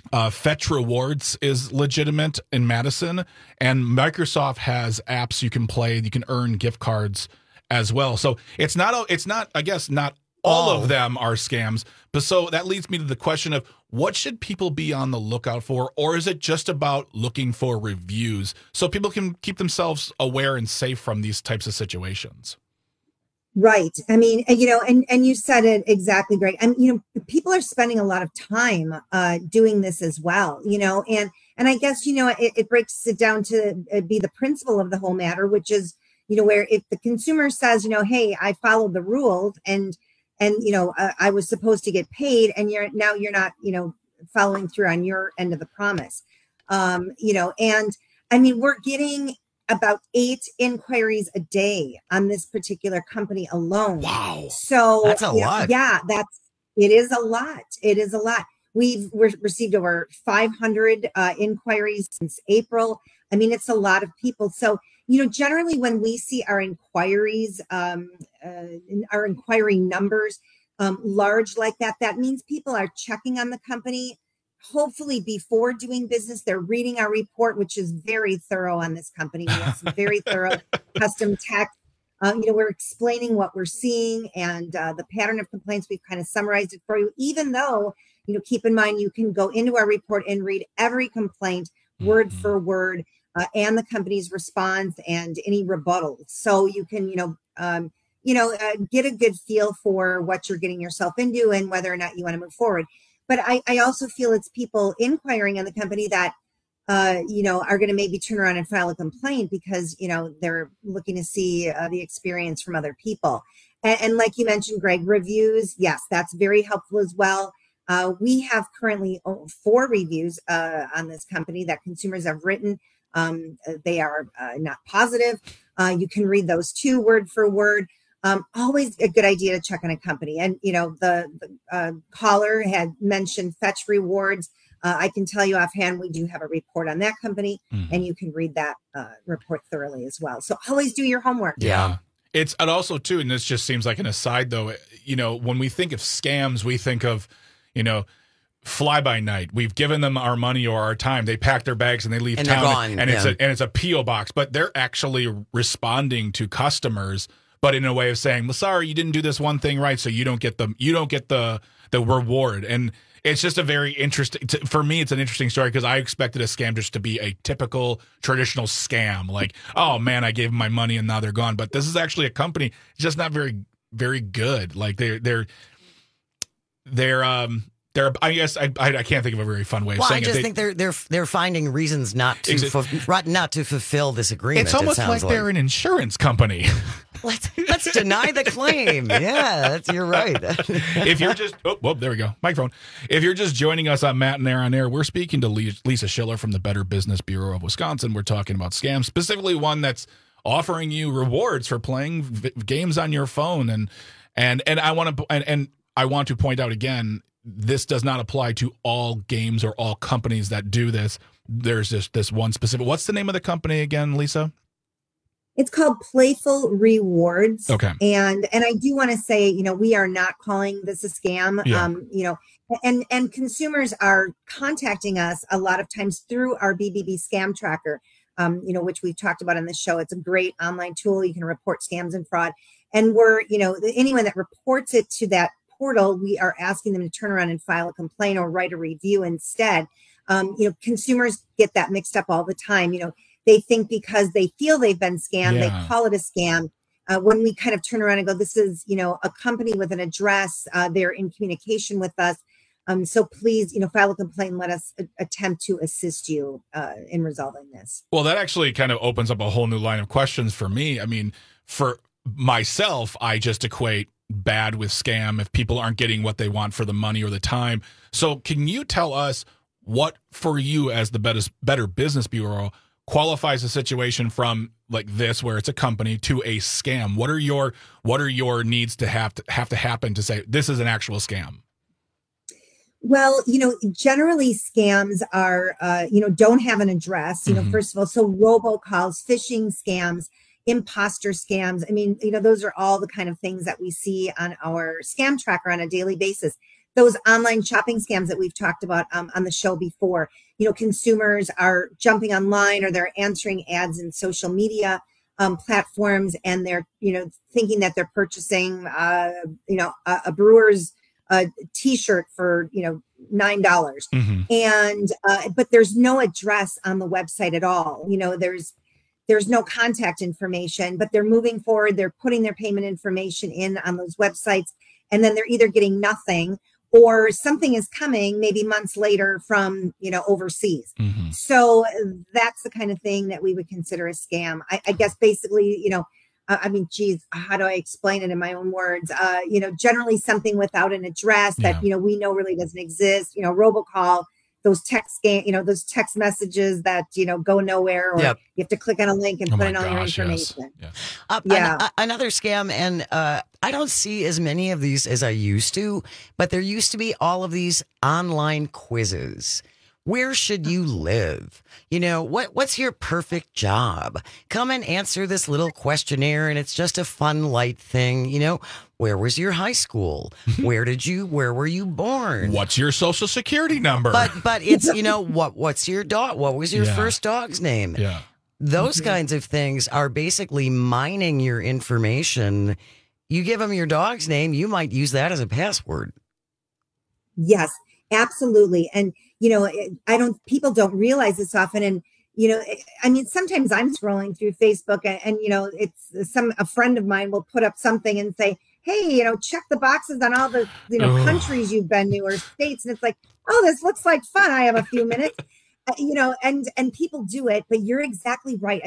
Fetch Rewards is legitimate in Madison, and Microsoft has apps you can play. You can earn gift cards as well. So it's not I guess not all of them are scams. But so that leads me to the question of what should people be on the lookout for, or is it just about looking for reviews so people can keep themselves aware and safe from these types of situations? Right. I mean, and you said it exactly, Greg. And, people are spending a lot of time doing this as well, and I guess, it breaks it down to be the principle of the whole matter, which is, where if the consumer says, hey, I followed the rules and I was supposed to get paid, and you're not, following through on your end of the promise, and I mean, we're getting about 8 inquiries a day on this particular company alone. Wow. So that's a lot. Yeah, it is a lot. It is a lot. We've received over 500 inquiries since April. I mean, it's a lot of people. So, generally when we see our inquiries, our inquiry numbers large like that, that means people are checking on the company. Hopefully before doing business, they're reading our report, which is very thorough on this company. We have some very thorough custom text. We're explaining what we're seeing and the pattern of complaints. We've kind of summarized it for you, even though, keep in mind, you can go into our report and read every complaint word for word and the company's response and any rebuttals. So you can, get a good feel for what you're getting yourself into and whether or not you want to move forward. But I also feel it's people inquiring on the company that, are going to maybe turn around and file a complaint because, they're looking to see the experience from other people. And like you mentioned, Greg, reviews, yes, that's very helpful as well. We have currently 4 reviews on this company that consumers have written. They are not positive. You can read those too, word for word. Always a good idea to check on a company. And, the caller had mentioned Fetch Rewards. I can tell you offhand, we do have a report on that company, and you can read that report thoroughly as well. So always do your homework. Yeah. It also, too, and this just seems like an aside, though, when we think of scams, we think of, fly by night. We've given them our money or our time. They pack their bags and they leave town. And it's a P.O. box. But they're actually responding to customers, but in a way of saying, well, sorry, you didn't do this one thing right, so you don't get the reward. And it's just a very interesting, for me, it's an interesting story because I expected a scam just to be a typical traditional scam. Like, oh man, I gave them my money and now they're gone. But this is actually a company just not very, very good. Like they're I guess I can't think of a very fun way of saying it. I just think they're finding reasons not to fulfill this agreement. It's almost like they're an insurance company. Let's deny the claim. Yeah, you're right. If you're just there we go, microphone. If you're just joining us on Matt and Air on Air, we're speaking to Lisa Schiller from the Better Business Bureau of Wisconsin. We're talking about scams, specifically one that's offering you rewards for playing games on your phone. And I want to point out again, this does not apply to all games or all companies that do this. There's just this one specific. What's the name of the company again, Lisa? It's called Playful Rewards. Okay. And I do want to say, we are not calling this a scam. Yeah. And consumers are contacting us a lot of times through our BBB scam tracker, which we've talked about on the show. It's a great online tool. You can report scams and fraud. And we're, anyone that reports it to that portal, we are asking them to turn around and file a complaint or write a review instead. Consumers get that mixed up all the time. They think because they feel they've been scammed, they call it a scam. When we kind of turn around and go, this is, a company with an address, they're in communication with us. So please, file a complaint and let us attempt to assist you in resolving this. Well, that actually kind of opens up a whole new line of questions for me. I mean, for myself, I just equate bad with scam if people aren't getting what they want for the money or the time. So can you tell us what, for you as the Better Business Bureau, qualifies a situation from like this, where it's a company, to a scam? What are your needs to have to happen to say this is an actual scam? Well, generally scams are, don't have an address, first of all. So robocalls, phishing scams, imposter scams. I mean, those are all the kind of things that we see on our scam tracker on a daily basis. those online shopping scams that we've talked about on the show before. Consumers are jumping online or they're answering ads in social media platforms, and they're, thinking that they're purchasing, a Brewers T-shirt for, $9. Mm-hmm. And, but there's no address on the website at all. There's no contact information, but they're moving forward. They're putting their payment information in on those websites, and then they're either getting nothing or something is coming maybe months later from, overseas. Mm-hmm. So that's the kind of thing that we would consider a scam. I guess basically, how do I explain it in my own words? Generally something without an address that, we know really doesn't exist, robocall, those text those text messages that, go nowhere, or you have to click on a link and put in all your information. Yes. Another scam. And I don't see as many of these as I used to, but there used to be all of these online quizzes. Where should you live? What's your perfect job? Come and answer this little questionnaire, and it's just a fun, light thing. Where was your high school? Where were you born? What's your social security number? But it's, what's your dog? What was your first dog's name? Yeah. Those kinds of things are basically mining your information. You give them your dog's name, you might use that as a password. Yes, absolutely. And, people don't realize this often. And, sometimes I'm scrolling through Facebook and it's a friend of mine will put up something and say, hey, check the boxes on all the, countries you've been to or states. And it's like, oh, this looks like fun. I have a few minutes, and people do it, but you're exactly right.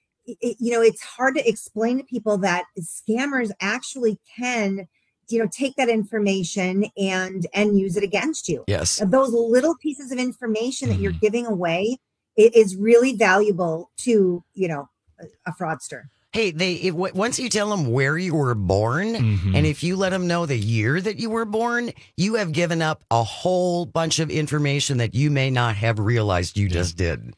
It's hard to explain to people that scammers actually can, take that information and use it against you. Yes. Those little pieces of information that you're giving away, it is really valuable to, a fraudster. Hey, once you tell them where you were born, and if you let them know the year that you were born, you have given up a whole bunch of information that you may not have realized you just did.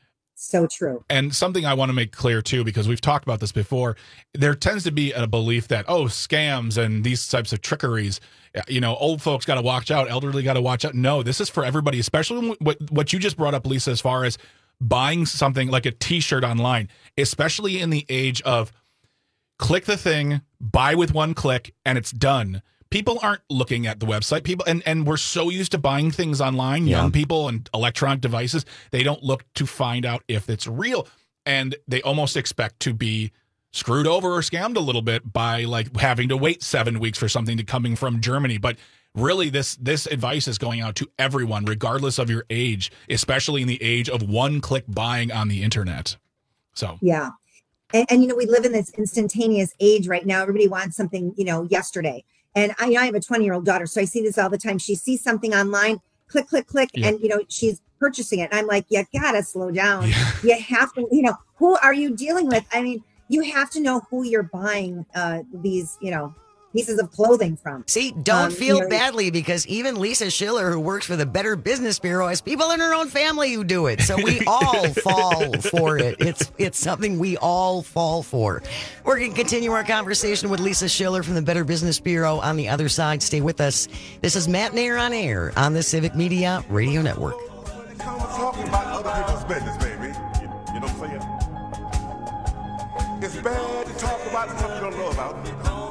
So true. And something I want to make clear, too, because we've talked about this before, there tends to be a belief that, scams and these types of trickeries, old folks got to watch out, elderly got to watch out. No, this is for everybody, especially what you just brought up, Lisa, as far as buying something like a T-shirt online, especially in the age of click the thing, buy with one click, and it's done. People aren't looking at the website. People and we're so used to buying things online, young people and electronic devices, they don't look to find out if it's real. And they almost expect to be screwed over or scammed a little bit by having to wait 7 weeks for something coming from Germany. But really, this advice is going out to everyone, regardless of your age, especially in the age of one-click buying on the internet. So yeah. And we live in this instantaneous age right now. Everybody wants something, yesterday. And I have a 20-year-old daughter, so I see this all the time. She sees something online, click, click, click, and, she's purchasing it. And I'm like, you gotta slow down. Yeah. You have to, who are you dealing with? You have to know who you're buying these, pieces of clothing from. See, don't feel badly, because even Lisa Schiller, who works for the Better Business Bureau, has people in her own family who do it. So we all fall for it. It's something we all fall for. We're going to continue our conversation with Lisa Schiller from the Better Business Bureau on the other side. Stay with us. This is Matt Nair on Air on the Civic Media Radio Network. Talking about other people's business, baby. You know what I'm saying? It's bad to talk about something you don't know about.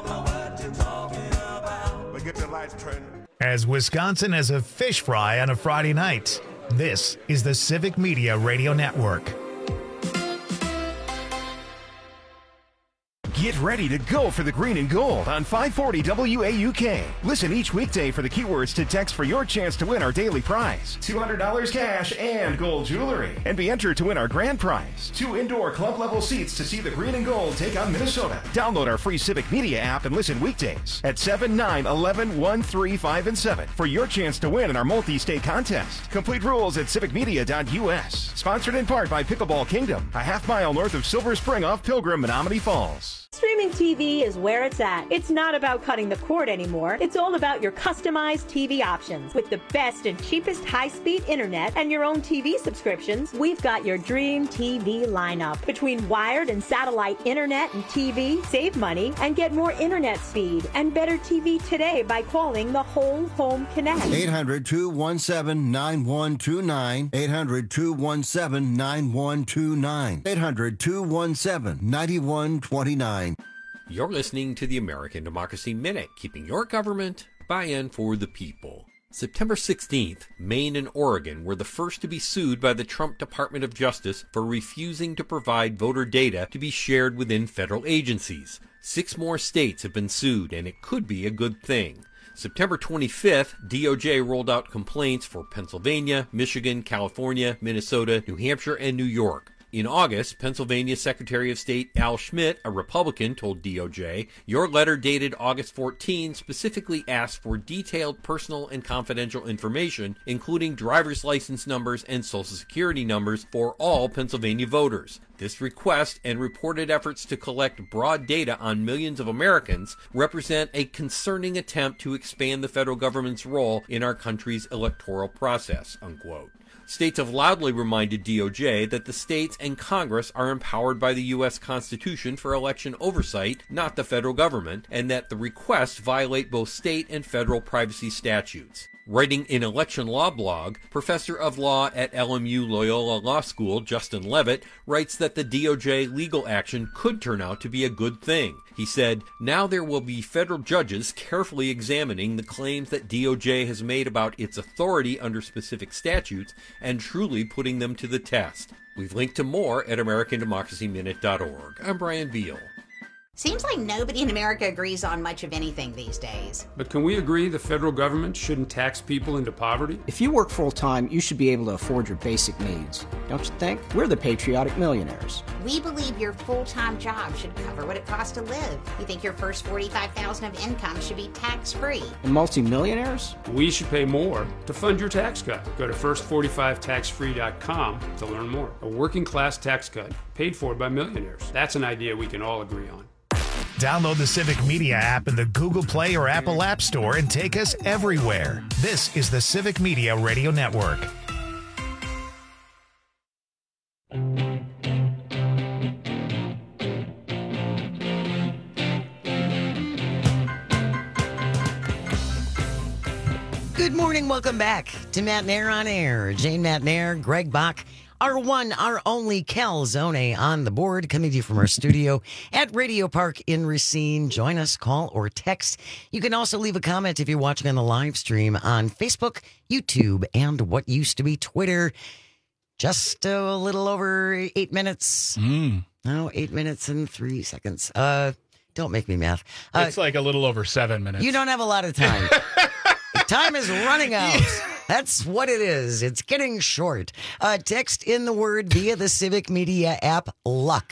As Wisconsin as a fish fry on a Friday night, this is the Civic Media Radio Network. Get ready to go for the green and gold on 540 WAUK. Listen each weekday for the keywords to text for your chance to win our daily prize, $200 cash and gold jewelry, and be entered to win our grand prize, 2 indoor club level seats to see the green and gold take on Minnesota. Download our free Civic Media app and listen weekdays at 7, 9, 11, 1, 3, 5, and 7 for your chance to win in our multi-state contest. Complete rules at civicmedia.us. Sponsored in part by Pickleball Kingdom, a half mile north of Silver Spring off Pilgrim, Menominee Falls. Streaming TV is where it's at. It's not about cutting the cord anymore. It's all about your customized TV options. With the best and cheapest high-speed internet and your own TV subscriptions, we've got your dream TV lineup. Between wired and satellite internet and TV, save money and get more internet speed and better TV today by calling the Whole Home Connect. 800-217-9129. 800-217-9129. 800-217-9129. You're listening to the American Democracy Minute, keeping your government by and for the people. September 16th, Maine and Oregon were the first to be sued by the Trump Department of Justice for refusing to provide voter data to be shared within federal agencies. 6 more states have been sued, and it could be a good thing. September 25th, DOJ rolled out complaints for Pennsylvania, Michigan, California, Minnesota, New Hampshire, and New York. In August, Pennsylvania Secretary of State Al Schmidt, a Republican, told DOJ, "Your letter dated August 14 specifically asked for detailed personal and confidential information, including driver's license numbers and social security numbers for all Pennsylvania voters. This request and reported efforts to collect broad data on millions of Americans represent a concerning attempt to expand the federal government's role in our country's electoral process," unquote. States have loudly reminded DOJ that the states and Congress are empowered by the U.S. Constitution for election oversight, not the federal government, and that the requests violate both state and federal privacy statutes. Writing in Election Law blog, Professor of Law at LMU Loyola Law School, Justin Levitt, writes that the DOJ legal action could turn out to be a good thing. He said, "Now there will be federal judges carefully examining the claims that DOJ has made about its authority under specific statutes and truly putting them to the test." We've linked to more at AmericanDemocracyMinute.org. I'm Brian Beal. Seems like nobody in America agrees on much of anything these days. But can we agree the federal government shouldn't tax people into poverty? If you work full-time, you should be able to afford your basic needs. Don't you think? We're the patriotic millionaires. We believe your full-time job should cover what it costs to live. We think your first $45,000 of income should be tax-free. And multimillionaires? We should pay more to fund your tax cut. Go to first45taxfree.com to learn more. A working-class tax cut paid for by millionaires. That's an idea we can all agree on. Download the Civic Media app in the Google Play or Apple App Store and take us everywhere. This is the Civic Media Radio Network. Good morning. Welcome back to Matt Nair on Air. Jane Matt Nair, Greg Bach. Our one, our only Calzone on the board, coming to you from our studio at Radio Park in Racine. Join us, call or text. You can also leave a comment if you're watching on the live stream on Facebook, YouTube, and what used to be Twitter. Just a little over 8 minutes. No, 8 minutes and 3 seconds. Don't make me math. It's like a little over 7 minutes. You don't have a lot of time. Time is running out. That's what it is. It's getting short. Text in the word via the Civic Media app, LUCK.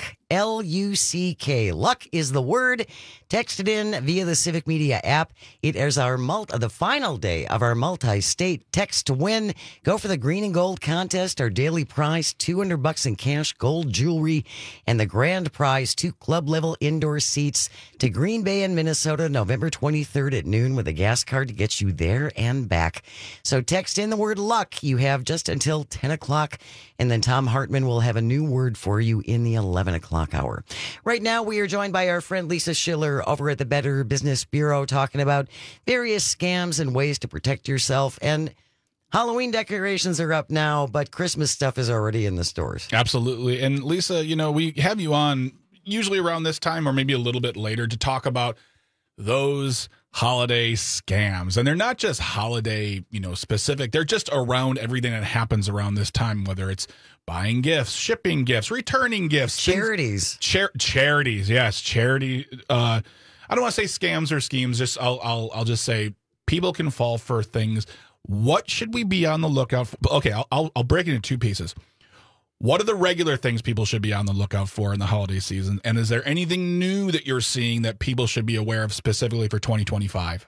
L-U-C-K. Luck is the word. Text it in via the Civic Media app. It is our the final day of our multi-state text to win. Go for the green and gold contest. Our daily prize, $200 in cash, gold jewelry, and the grand prize, 2 club-level indoor seats to Green Bay and Minnesota, November 23rd at noon with a gas card to get you there and back. So text in the word luck. You have just until 10 o'clock, and then Tom Hartman will have a new word for you in the 11 o'clock hour. Right now, we are joined by our friend Lisa Schiller over at the Better Business Bureau talking about various scams and ways to protect yourself. And Halloween decorations are up now, but Christmas stuff is already in the stores. Absolutely. And Lisa, you know, we have you on usually around this time or maybe a little bit later to talk about those holiday scams. And they're not just holiday, specific. They're just around everything that happens around this time, whether it's buying gifts, shipping gifts, returning gifts, charities, charities. Yes. Charity. I don't want to say scams or schemes. Just I'll just say people can fall for things. What should we be on the lookout for? Okay. I'll break it into 2 pieces. What are the regular things people should be on the lookout for in the holiday season? And is there anything new that you're seeing that people should be aware of specifically for 2025?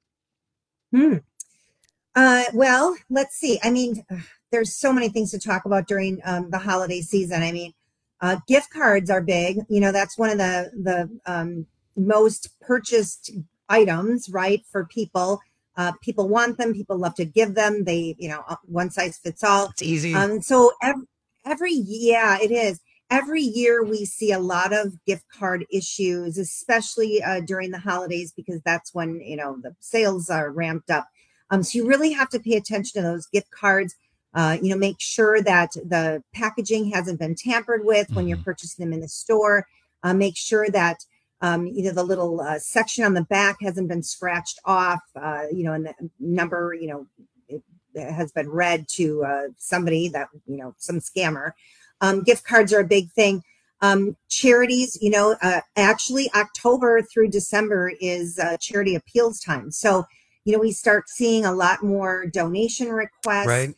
Well, let's see. I mean, there's so many things to talk about during the holiday season. I mean, Gift cards are big. That's one of the most purchased items, right, for people. People want them. People love to give them. They, one size fits all. It's easy. So it is. Every year we see a lot of gift card issues, especially during the holidays, because that's when, the sales are ramped up. So you really have to pay attention to those gift cards. Make sure that the packaging hasn't been tampered with when you're purchasing them in the store. Make sure that, the little section on the back hasn't been scratched off, and the number, it has been read to somebody that, some scammer. Gift cards are a big thing. Charities, actually October through December is charity appeals time. So, we start seeing a lot more donation requests. Right.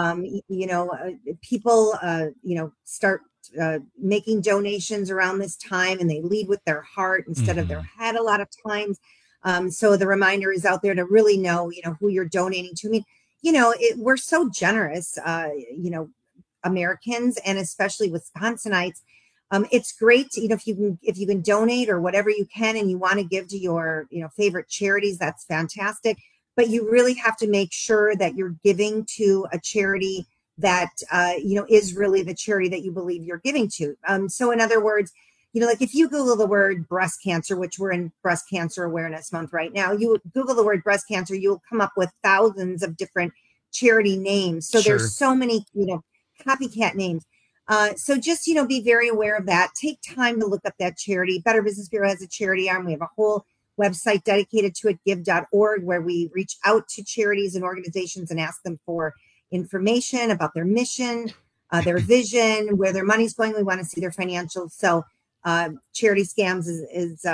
People, start making donations around this time, and they lead with their heart instead of their head a lot of times. So the reminder is out there to really know, who you're donating to. I mean, we're so generous, Americans, and especially Wisconsinites. It's great, if you can donate or whatever you can, and you want to give to your, favorite charities, that's fantastic. But you really have to make sure that you're giving to a charity that, is really the charity that you believe you're giving to. So in other words, like if you Google the word breast cancer, which we're in Breast Cancer Awareness Month right now, you Google the word breast cancer, you'll come up with thousands of different charity names. So there's so many, copycat names. So just, be very aware of that. Take time to look up that charity. Better Business Bureau has a charity arm. We have a whole website dedicated to it, give.org, where we reach out to charities and organizations and ask them for information about their mission, their vision, where their money's going. We want to see their financials. So charity scams is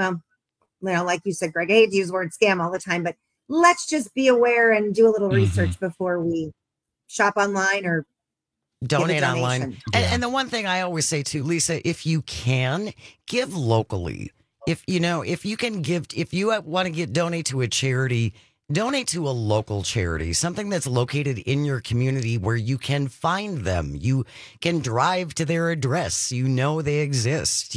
like you said, Greg, I hate to use the word scam all the time, but let's just be aware and do a little research before we shop online or donate online. And the one thing I always say too, Lisa, if you can, give locally. If you can give, if you want to donate to a charity, donate to a local charity, something that's located in your community where you can find them. You can drive to their address. They exist.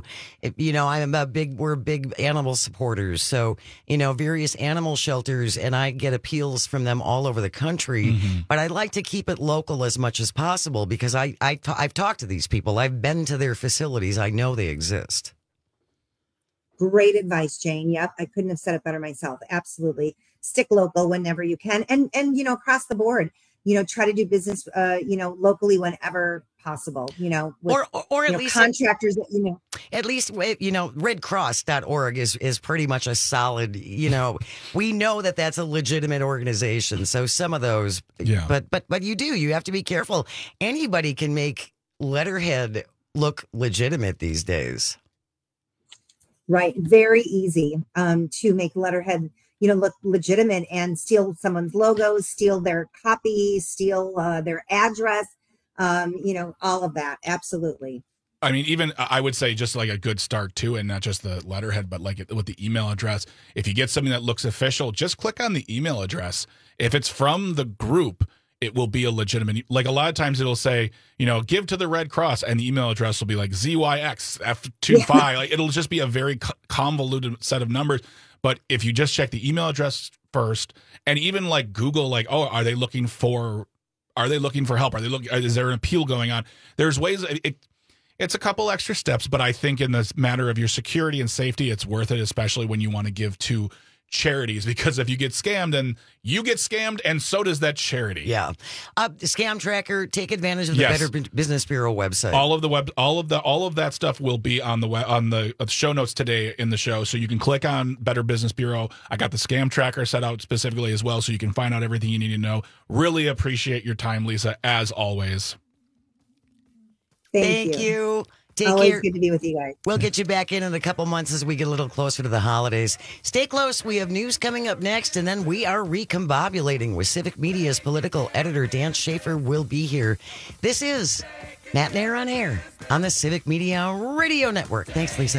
We're big animal supporters. So, various animal shelters, and I get appeals from them all over the country, but I like to keep it local as much as possible because I've talked to these people. I've been to their facilities. I know they exist. Great advice, Jane. Yep. I couldn't have said it better myself. Absolutely. Stick local whenever you can. And across the board, try to do business, locally whenever possible, or at least contractors that, at least, redcross.org is pretty much a solid, we know that that's a legitimate organization. So some of those, but you have to be careful. Anybody can make letterhead look legitimate these days. Right. Very easy to make letterhead, look legitimate and steal someone's logos, steal their copy, steal their address, all of that. Absolutely. I mean, even I would say just like a good start too, and not just the letterhead, but like with the email address. If you get something that looks official, just click on the email address. If it's from the group, it will be a legitimate, like a lot of times it'll say, give to the Red Cross, and the email address will be like ZYXF25. Like it'll just be a very convoluted set of numbers. But if you just check the email address first, and even like Google, like, oh, are they looking for help? Is there an appeal going on? There's ways. It's a couple extra steps, but I think in the matter of your security and safety, it's worth it, especially when you want to give to charities, because if you get scammed, and you get scammed, and so does that charity. Yeah. Scam Tracker, take advantage of the Better Business Bureau website. All of that stuff will be on the show notes today in the show, so you can click on Better Business Bureau. I got the Scam Tracker set out specifically as well, so you can find out everything you need to know. Really appreciate your time, Lisa, as always. Thank you. Take Always care. good to be with you guys. We'll get you back in a couple months as we get a little closer to the holidays. Stay close. We have news coming up next, and then we are recombobulating with Civic Media's political editor, Dan Schaefer, will be here. This is Matt and Air on Air on the Civic Media Radio Network. Thanks, Lisa.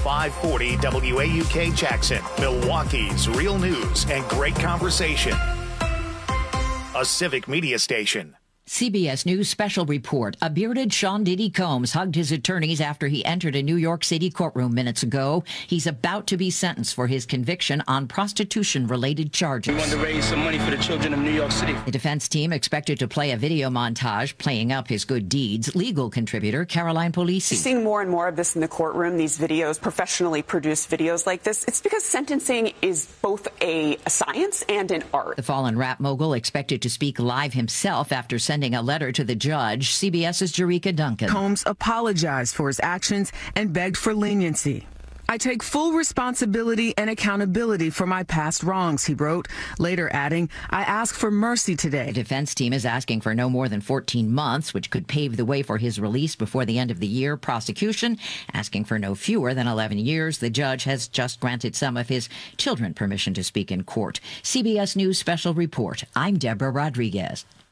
540 WAUK Jackson, Milwaukee's real news and great conversation. A Civic Media station. CBS News special report. A bearded Sean Diddy Combs hugged his attorneys after he entered a New York City courtroom minutes ago. He's about to be sentenced for his conviction on prostitution-related charges. We want to raise some money for the children of New York City. The defense team expected to play a video montage playing up his good deeds. Legal contributor Caroline Polisi. Seeing more and more of this in the courtroom, these videos, professionally produced videos like this, it's because sentencing is both a science and an art. The fallen rap mogul expected to speak live himself after sending a letter to the judge. CBS's Jerika Duncan. Combs apologized for his actions and begged for leniency. I take full responsibility and accountability for my past wrongs, he wrote, later adding, I ask for mercy today. The defense team is asking for no more than 14 months, which could pave the way for his release before the end of the year. Prosecution asking for no fewer than 11 years. The judge has just granted some of his children permission to speak in court. CBS News special report. I'm Deborah Rodriguez.